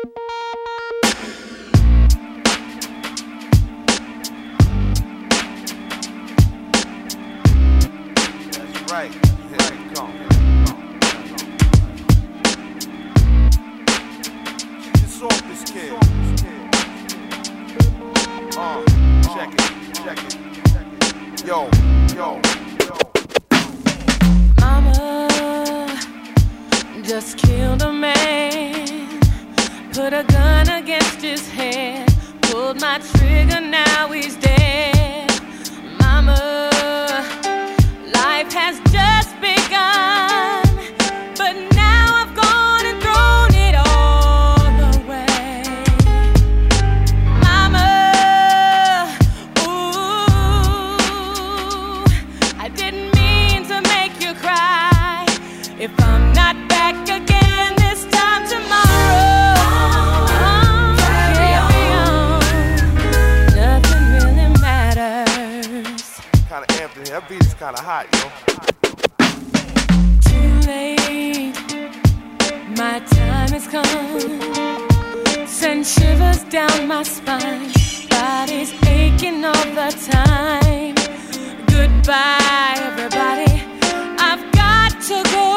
Right, here we come. It's off this kid. Check it. Yo. Mama just killed a man, put a gun against his head, pulled my trigger, now he's dead. Mama, life has just begun, but now I've gone and thrown it all away. Mama, ooh, I didn't mean to make you cry. If I'm not back again this time tomorrow, carry on. Nothing really matters. Kinda amped in here. That beat is kinda hot, yo. Too late, my time has come. Send shivers down my spine. Body's aching all the time. Goodbye, everybody. I've got to go.